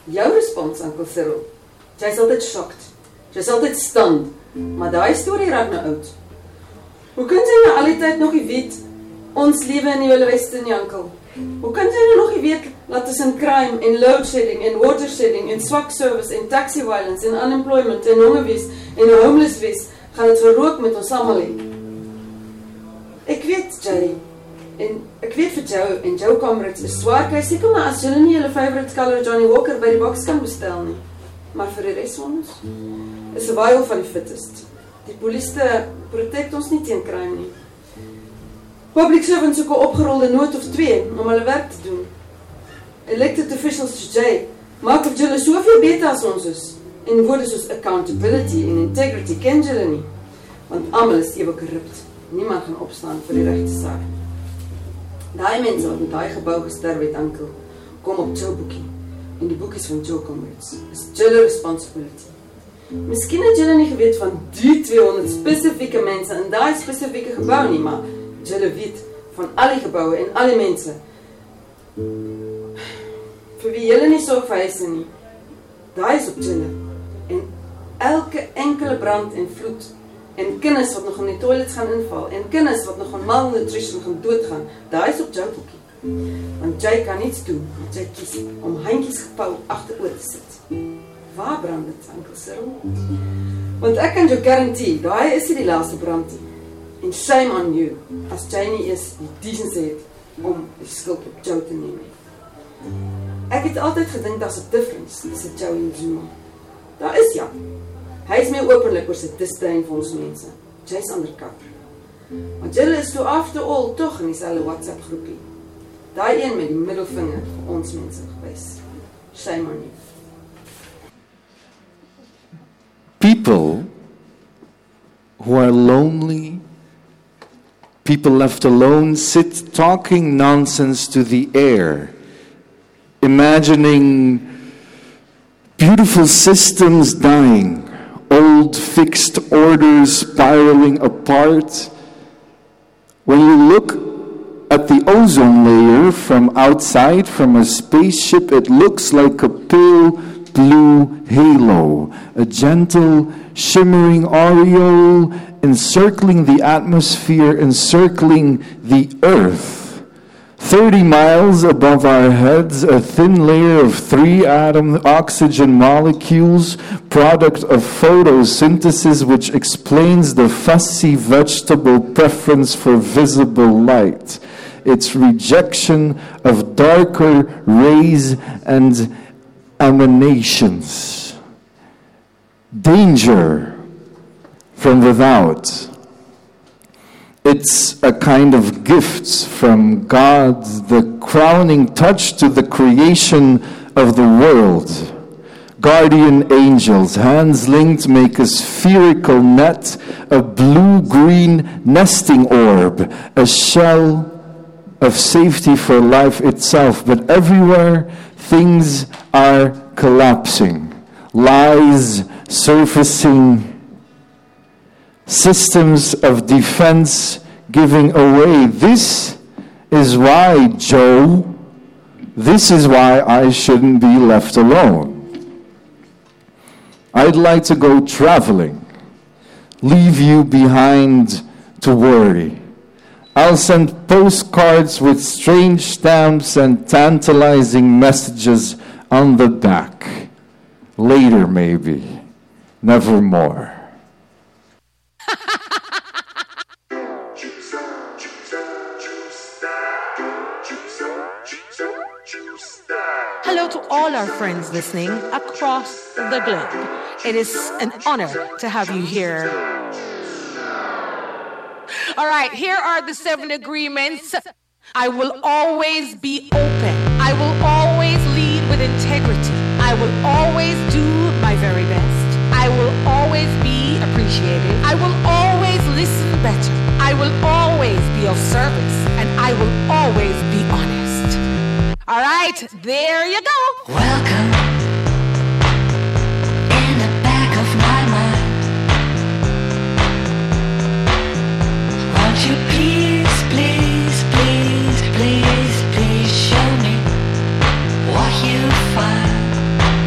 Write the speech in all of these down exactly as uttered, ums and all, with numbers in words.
Jou respons, Uncle Cyril. Jy's altyd shocked. Jy's altyd stunned. Maar daai storie raak nou oud. Hoe kan jy nou al die tyd nog nie weet ons lewe in die Wilde Weste nie, Uncle? Hoe kan jy nou nog nie weet dat tussen crime en load shedding en water shedding en swak service en taxi violence en unemployment en hongerwees en homeless wees gaan het gerook met ons almal hê? Ek weet, Jay, en ek weet vir jou en jou comrades is swaar kry seker maar as julle nie julle favorite color Johnny Walker by die box kan bestel nie. Maar vir die res van ons is survival van die fittest. Die polisie protect ons nie teen crime nie. Public servants soek 'n opgerolde noot of twee om hulle werk te doen. Elected officials soos jy maak of julle soveel beter as ons is. En woorde soos accountability en integrity ken julle nie. Want almal is ewe korrupt. Niemand gaan opstaan vir die regte saak. Daai mense wat met daai gebou gesterf het, Uncle, kom op jou boekie. En die boekies van jou comrades is julle responsibility. Miskien het julle nie geweet van die tweehonderd spesifieke mense in daai spesifieke gebou nie, maar julle weet van al die geboue en al die mense vir wie julle nie sorg vir huise nie. Daai is op julle. En elke enkele brand en vloed en kinders wat nog in die toilets gaan inval en kinders wat nog aan malnutrition gaan doodgaan, daai is op jou boekie. Want jy kan niets doen, want jy kies om handjies gepou agteroor te sit. Waar brand dit, Uncle Cyril? Want ek kan jou guarantee, daai is nie die laaste brand nie. En shame on you, as jy nie eers die decency het om die skuld op jou te neem. Ek het altyd gedink daar's 'n difference tussen jou en Zuma. Daar is ja. Hy is meer openlik oor sy disdain vir ons mense. Jy's undercover. Want julle is so after all tog in dieselfde WhatsApp groepie. Daai een met die middelvinger vir ons mense gewys. Shame on you. People who are lonely, people left alone, sit talking nonsense to the air, imagining beautiful systems dying, old fixed orders spiraling apart. When you look at the ozone layer from outside, from a spaceship, it looks like a pale blue halo, a gentle, shimmering aureole encircling the atmosphere, encircling the earth. thirty miles above our heads, a thin layer of three-atom oxygen molecules, product of photosynthesis, which explains the fussy vegetable preference for visible light, its rejection of darker rays and emanations. Danger from without. It's a kind of gift from God, the crowning touch to the creation of the world. Guardian angels, hands linked, make a spherical net, a blue-green nesting orb, a shell of safety for life itself. But everywhere, things are collapsing. Lies surfacing. Systems of defense giving away. This is why, Joe, this is why I shouldn't be left alone. I'd like to go traveling, leave you behind to worry. I'll send postcards with strange stamps and tantalizing messages on the back. Later, maybe. Nevermore. Hello to all our friends listening across the globe. It is an honor to have you here. All right, here are the seven agreements. I will always be open. I will always lead with integrity. I will always do my very best. I will always be appreciated. I will always listen better. I will always be of service. And I will always be honest. All right, there you go. Welcome in the back of my mind. Won't you please, please, please, please, please show me what you find?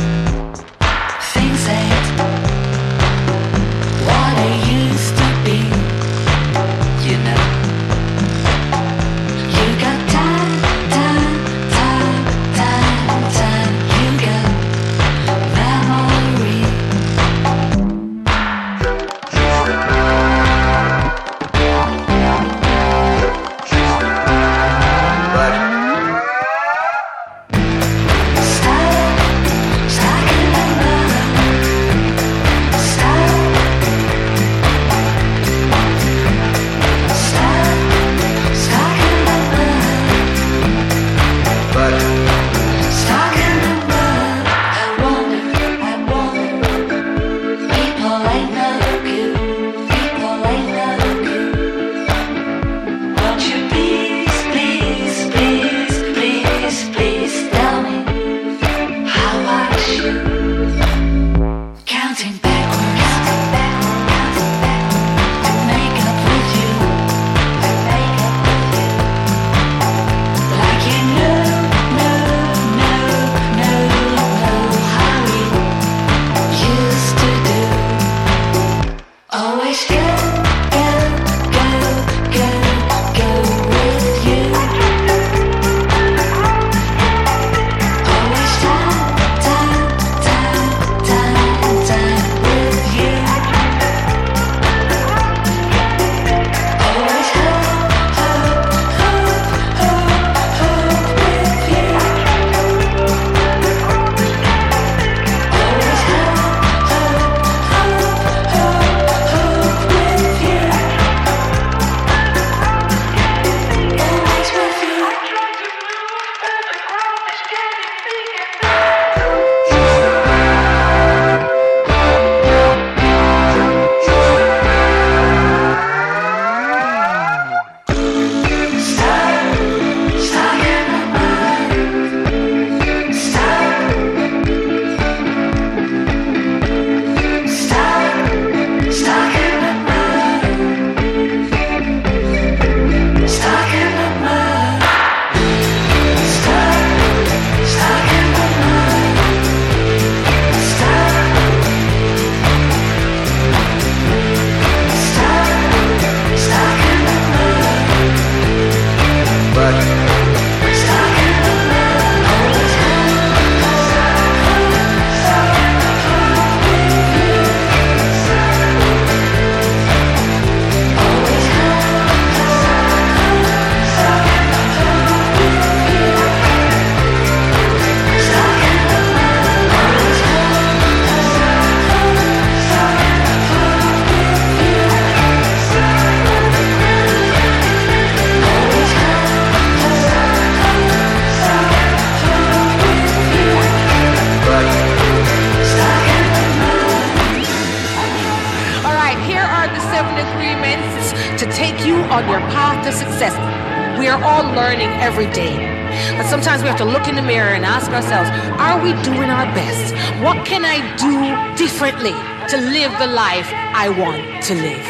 on your path to success. We are all learning every day. But sometimes we have to look in the mirror and ask ourselves, are we doing our best? What can I do differently to live the life I want to live?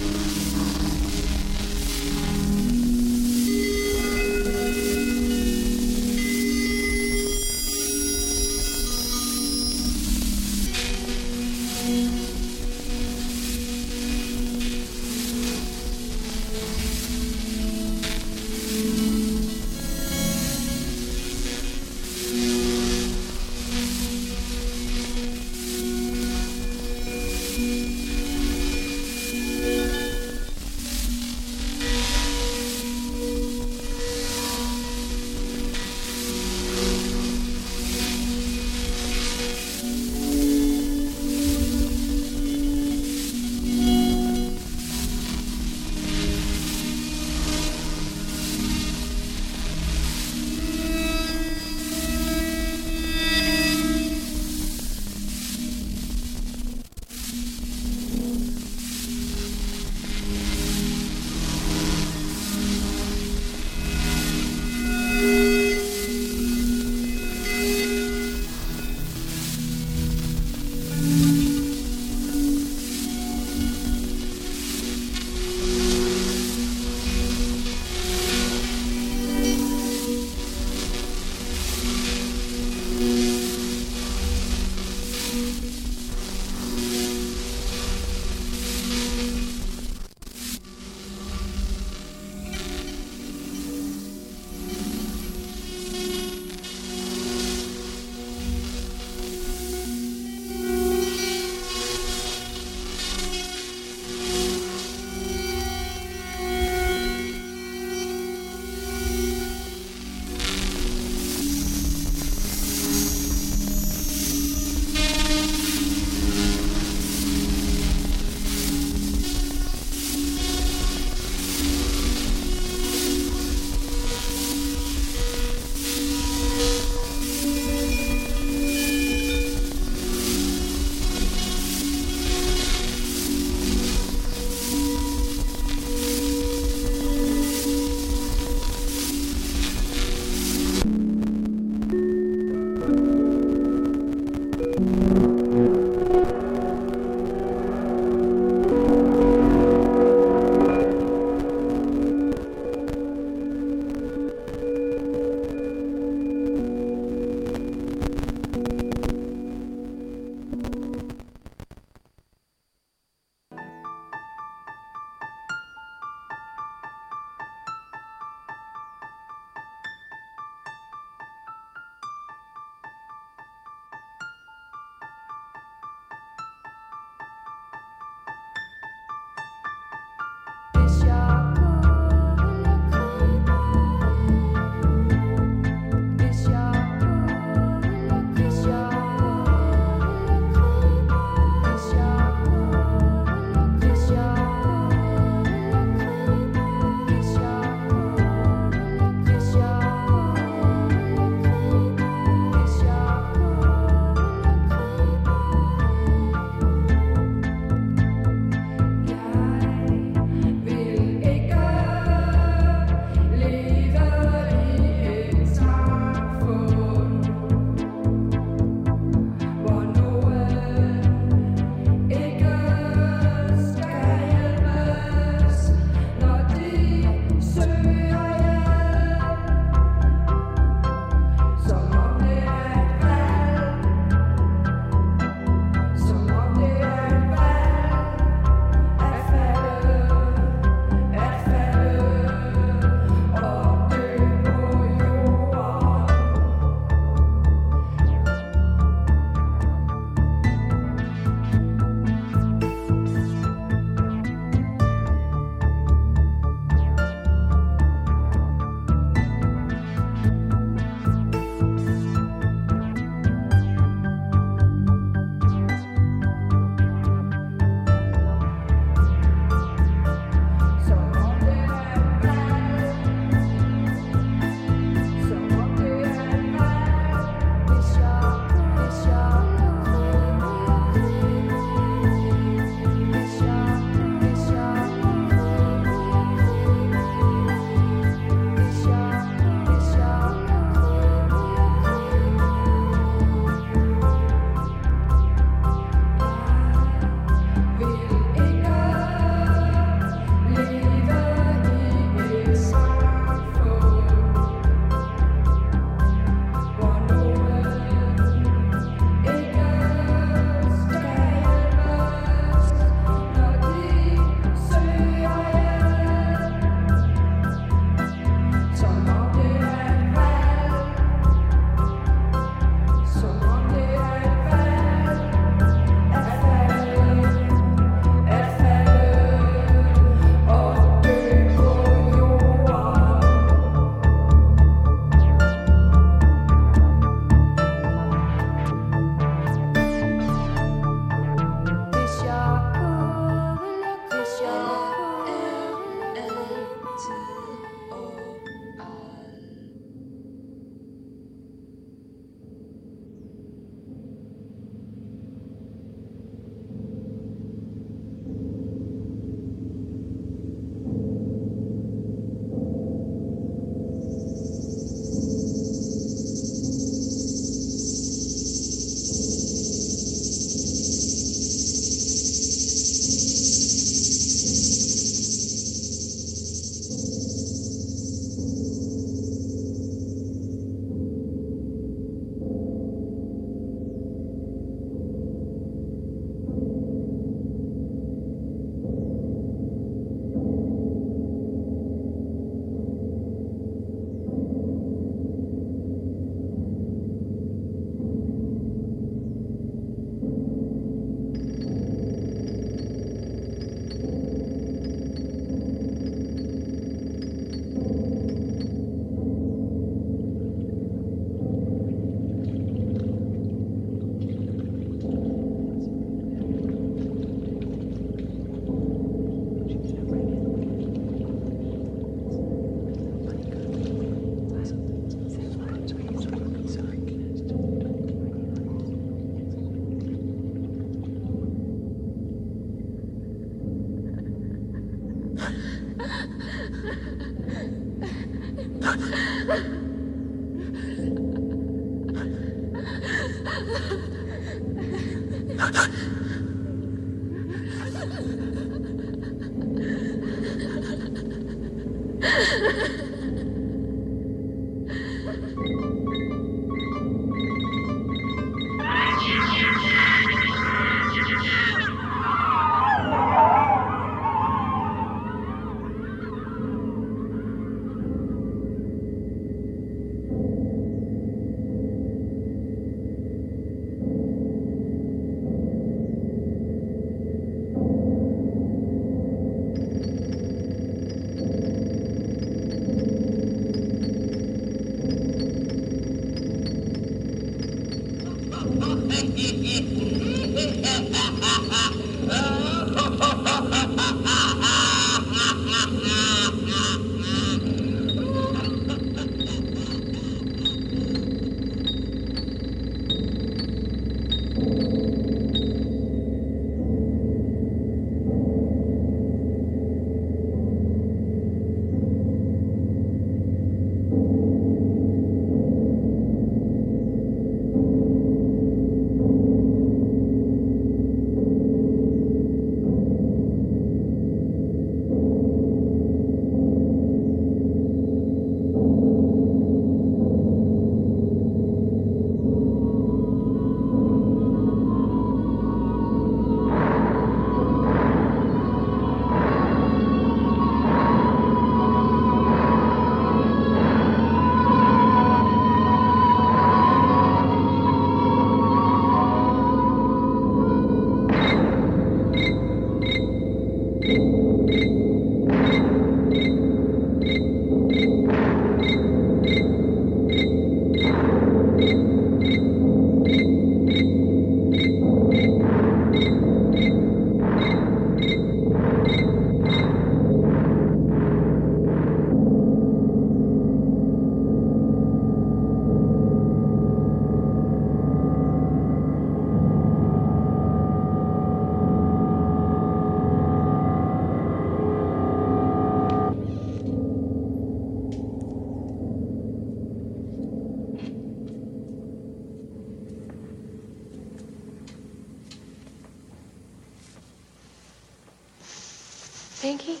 Pinky?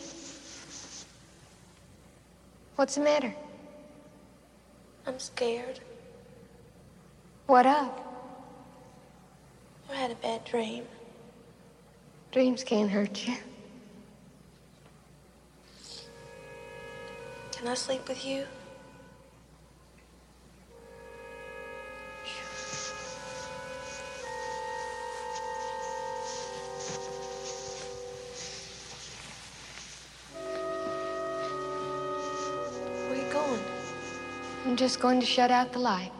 What's the matter? I'm scared. What of? I had a bad dream. Dreams can't hurt you. Can I sleep with you? Where are you going? I'm just going to shut out the light.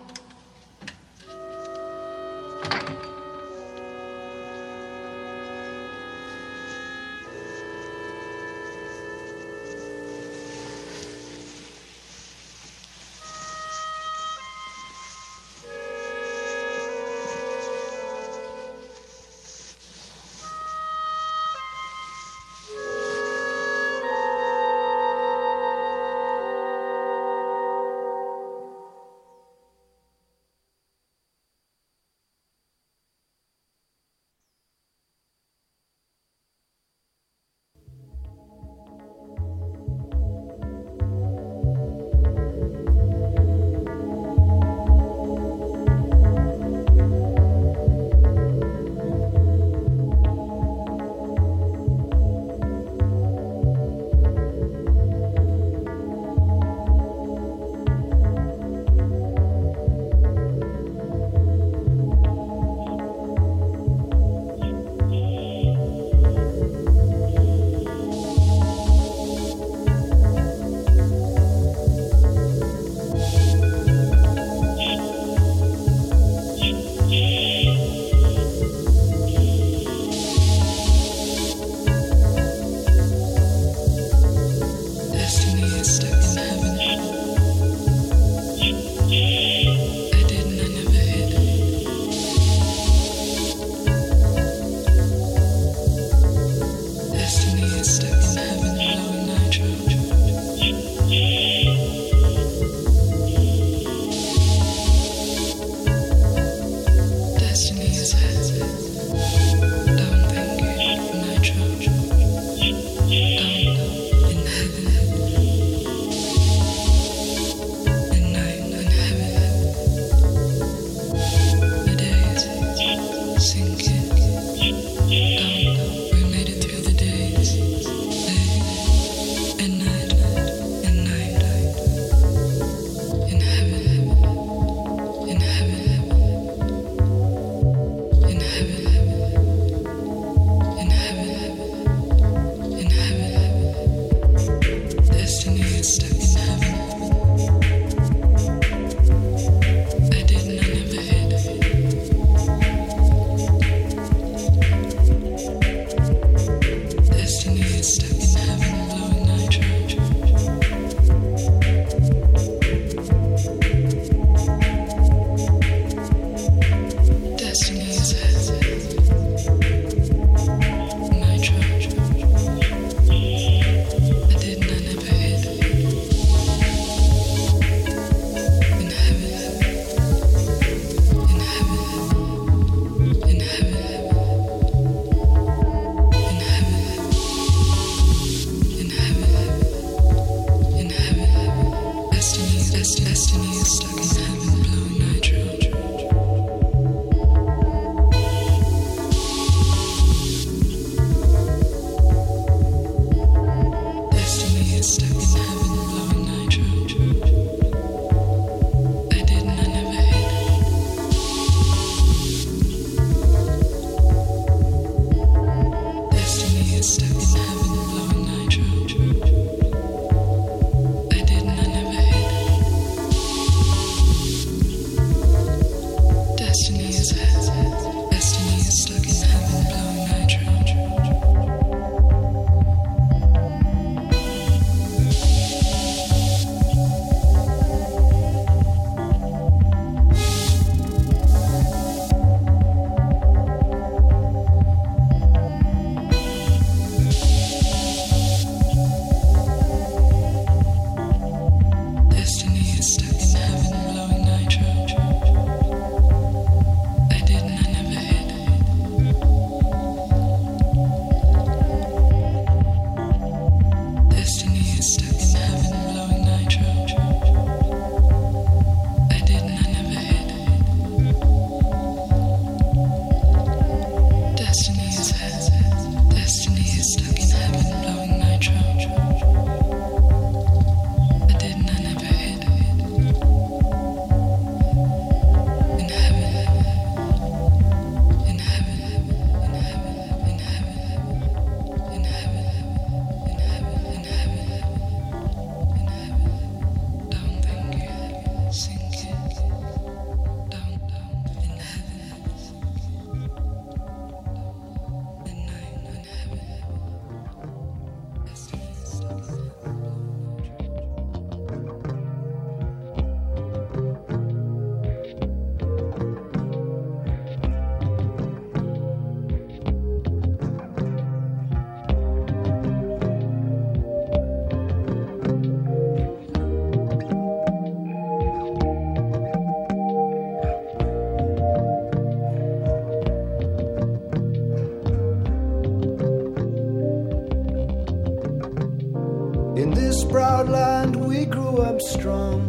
proud land we grew up strong.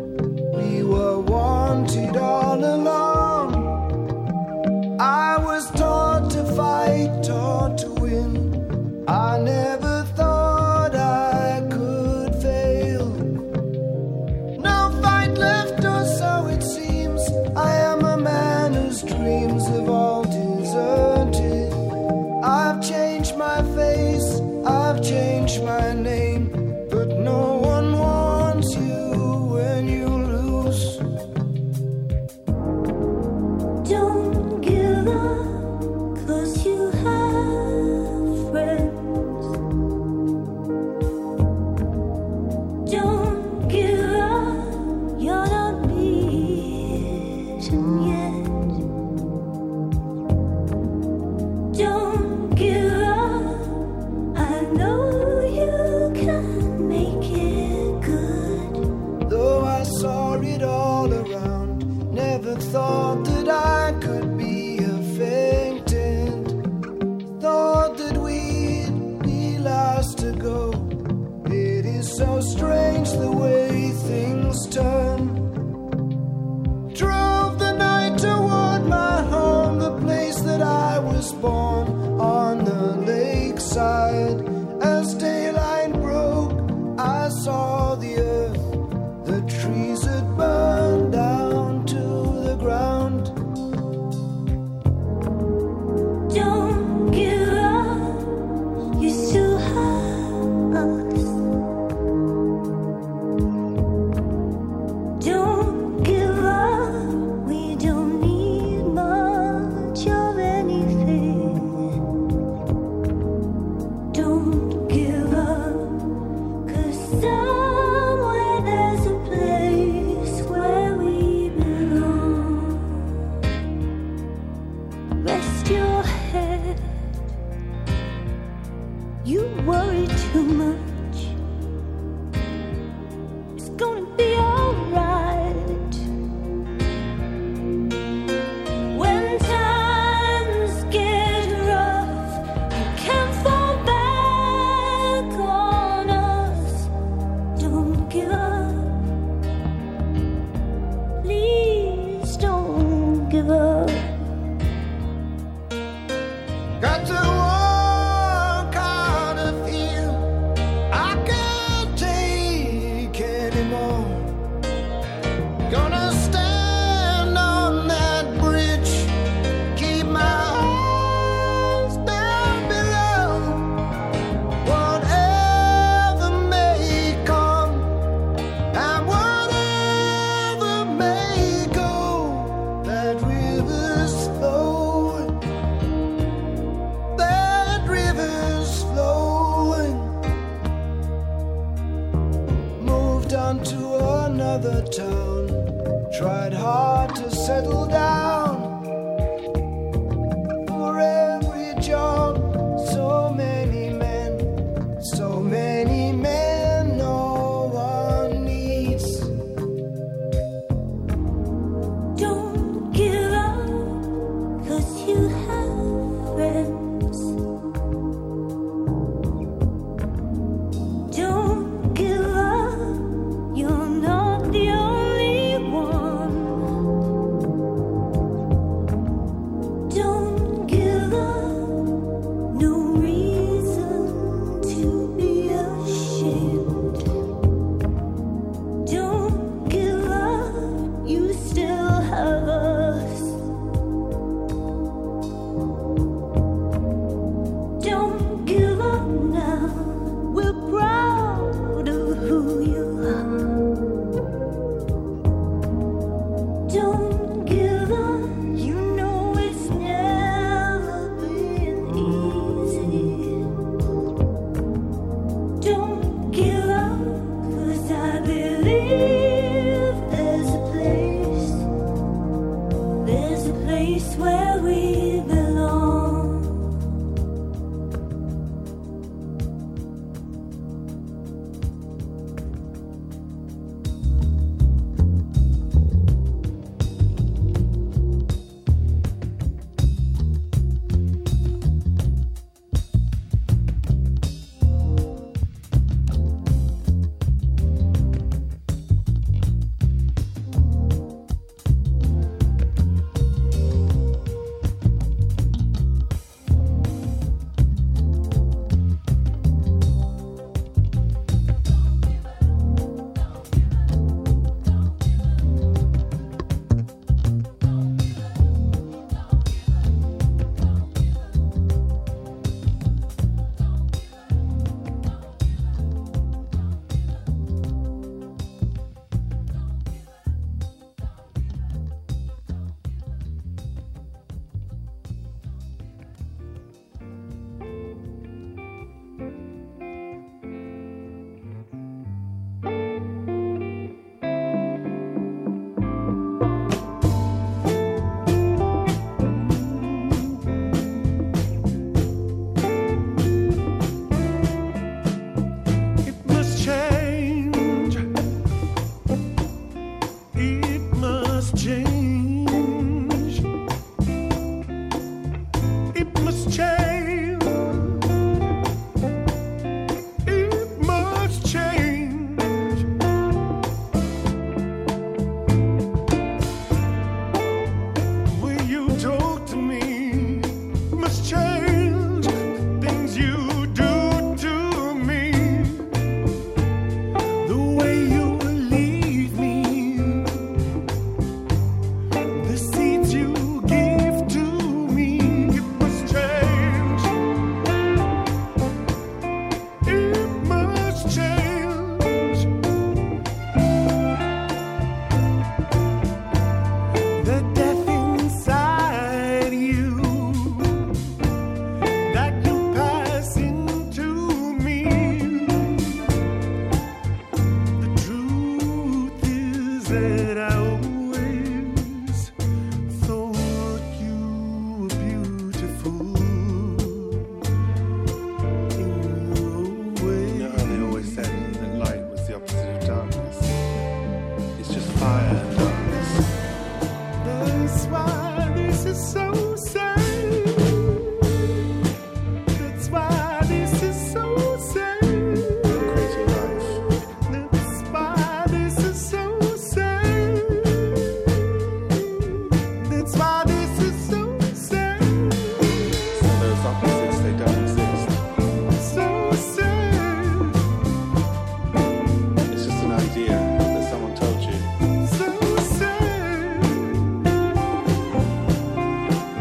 We were wanted all along. I was taught to fight, taught to win. I never thought I could fail. No fight left, or so it seems. I am a man whose dreams have all deserted. I've changed my face, I've changed my name, but no one wants you when you lose. Don't give up, 'cause you have friends. Don't give up, you're not beaten yet. Don't give up, I know you can make it good. Though I saw it all around, never thought that I could be a fainted. Thought that we'd be last to go. It is so strange the way things turn. Drove the night toward my home, the place that I was born, on the lakeside. As daylight broke, I saw the earth, the trees had burned down to the ground. Don't give up, you still have us. Don't give up, we don't need much of anything. Don't give up, 'cause somewhere there's a place where we belong. Rest your head, you worry too much. It's gonna be alright. When times get rough, you can fall back on us. Don't give up, another town, tried hard to settle down. For every job, so many men, so many men no one needs. Don't give up, 'cause you have friends. Don't give up, you're not the only one. Don't give up, no reason to be ashamed. Don't give up, you still have us. Don't give up now, we're proud of who you are. Don't give up, you know it's never been easy. Don't give up, 'cause I believe there's a place, there's a place where we belong. It must change. It must change. It must change. It must change. Will you talk to me? Must change. Things you do to me. The way you leave me, the seeds you give to me, it must change. It must change. The death inside you that you pass into me. The truth is that I always thought you were beautiful in your way. You know how they always said that light was the opposite of darkness? It's just fire and darkness. That's why this is so sad. That's why this is so sad. Create your life. That's why this is so sad. That's why this is so sad. And those opposites, they don't exist. So sad. It's just an idea that someone told you. So sad.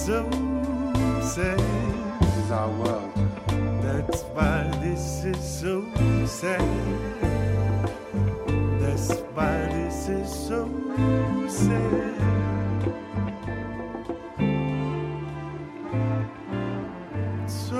so sad. This is our world. That's why this is so sad. That's why this is so sad. So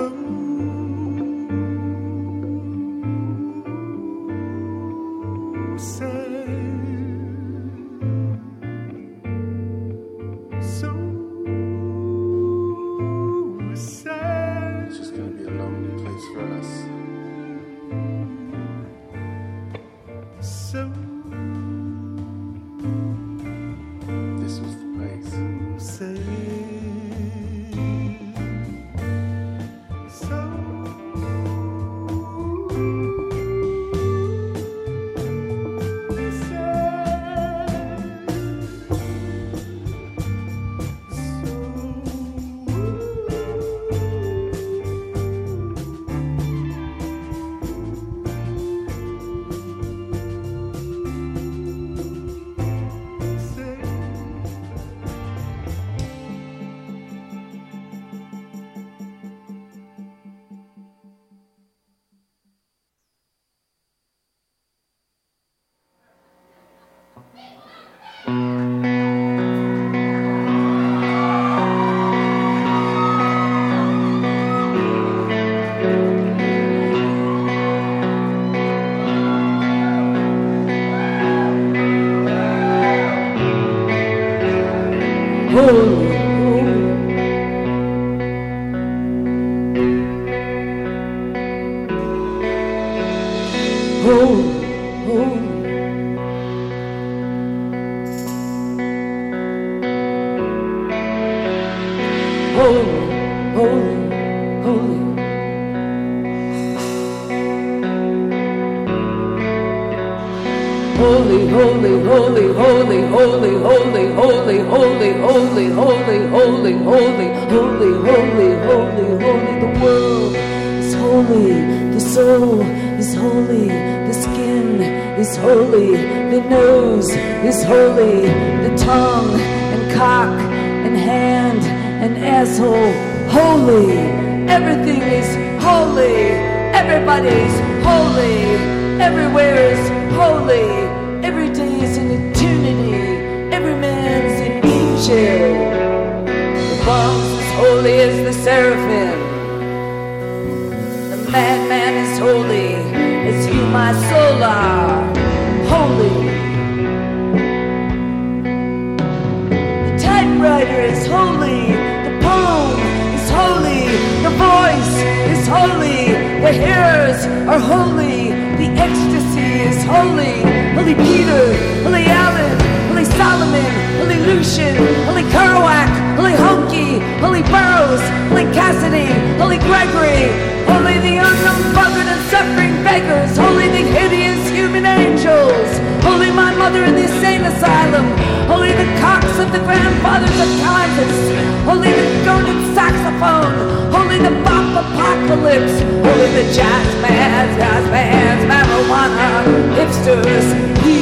Jazz bands, jazz bands, marijuana, hipsters,